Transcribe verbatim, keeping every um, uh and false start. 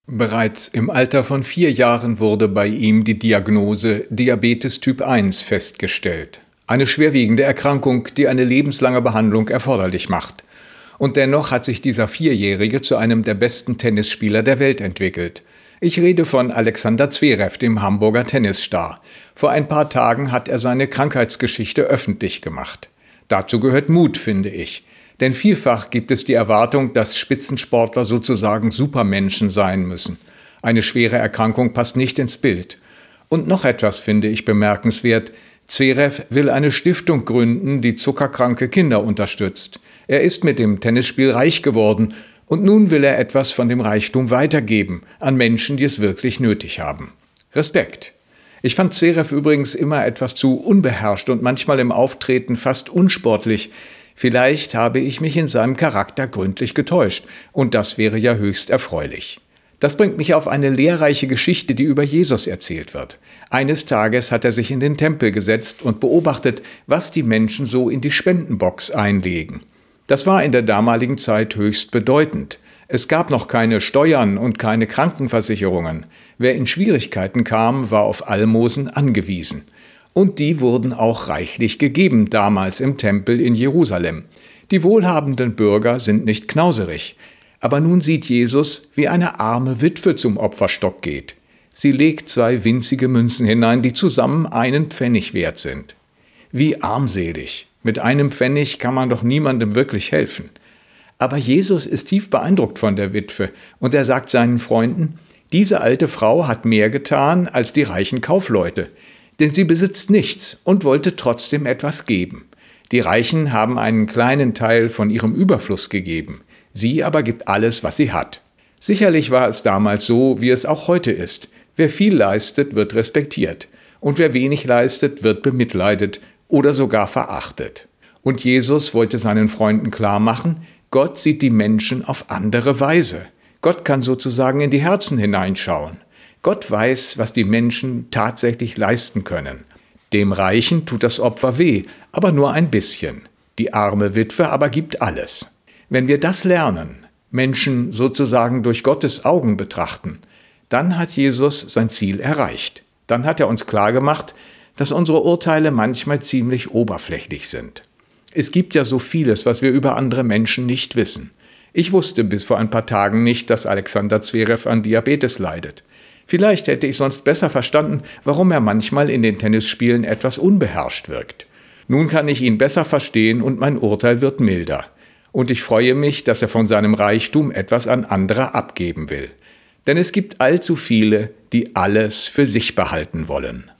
Bereits im Alter von vier Jahren wurde bei ihm die Diagnose Diabetes Typ eins festgestellt. Eine schwerwiegende Erkrankung, die eine lebenslange Behandlung erforderlich macht. Und dennoch hat sich dieser Vierjährige zu einem der besten Tennisspieler der Welt entwickelt. Ich rede von Alexander Zverev, dem Hamburger Tennisstar. Vor ein paar Tagen hat er seine Krankheitsgeschichte öffentlich gemacht. Dazu gehört Mut, finde ich. Denn vielfach gibt es die Erwartung, dass Spitzensportler sozusagen Supermenschen sein müssen. Eine schwere Erkrankung passt nicht ins Bild. Und noch etwas finde ich bemerkenswert. Zverev will eine Stiftung gründen, die zuckerkranke Kinder unterstützt. Er ist mit dem Tennisspiel reich geworden und nun will er etwas von dem Reichtum weitergeben an Menschen, die es wirklich nötig haben. Respekt. Ich fand Zverev übrigens immer etwas zu unbeherrscht und manchmal im Auftreten fast unsportlich. Vielleicht habe ich mich in seinem Charakter gründlich getäuscht, und das wäre ja höchst erfreulich. Das bringt mich auf eine lehrreiche Geschichte, die über Jesus erzählt wird. Eines Tages hat er sich in den Tempel gesetzt und beobachtet, was die Menschen so in die Spendenbox einlegen. Das war in der damaligen Zeit höchst bedeutend. Es gab noch keine Steuern und keine Krankenversicherungen. Wer in Schwierigkeiten kam, war auf Almosen angewiesen. Und die wurden auch reichlich gegeben, damals im Tempel in Jerusalem. Die wohlhabenden Bürger sind nicht knauserig. Aber nun sieht Jesus, wie eine arme Witwe zum Opferstock geht. Sie legt zwei winzige Münzen hinein, die zusammen einen Pfennig wert sind. Wie armselig. Mit einem Pfennig kann man doch niemandem wirklich helfen. Aber Jesus ist tief beeindruckt von der Witwe und er sagt seinen Freunden, diese alte Frau hat mehr getan als die reichen Kaufleute. Denn sie besitzt nichts und wollte trotzdem etwas geben. Die Reichen haben einen kleinen Teil von ihrem Überfluss gegeben. Sie aber gibt alles, was sie hat. Sicherlich war es damals so, wie es auch heute ist. Wer viel leistet, wird respektiert. Und wer wenig leistet, wird bemitleidet oder sogar verachtet. Und Jesus wollte seinen Freunden klar machen, Gott sieht die Menschen auf andere Weise. Gott kann sozusagen in die Herzen hineinschauen. Gott weiß, was die Menschen tatsächlich leisten können. Dem Reichen tut das Opfer weh, aber nur ein bisschen. Die arme Witwe aber gibt alles. Wenn wir das lernen, Menschen sozusagen durch Gottes Augen betrachten, dann hat Jesus sein Ziel erreicht. Dann hat er uns klargemacht, dass unsere Urteile manchmal ziemlich oberflächlich sind. Es gibt ja so vieles, was wir über andere Menschen nicht wissen. Ich wusste bis vor ein paar Tagen nicht, dass Alexander Zverev an Diabetes leidet. Vielleicht hätte ich sonst besser verstanden, warum er manchmal in den Tennisspielen etwas unbeherrscht wirkt. Nun kann ich ihn besser verstehen und mein Urteil wird milder. Und ich freue mich, dass er von seinem Reichtum etwas an andere abgeben will. Denn es gibt allzu viele, die alles für sich behalten wollen.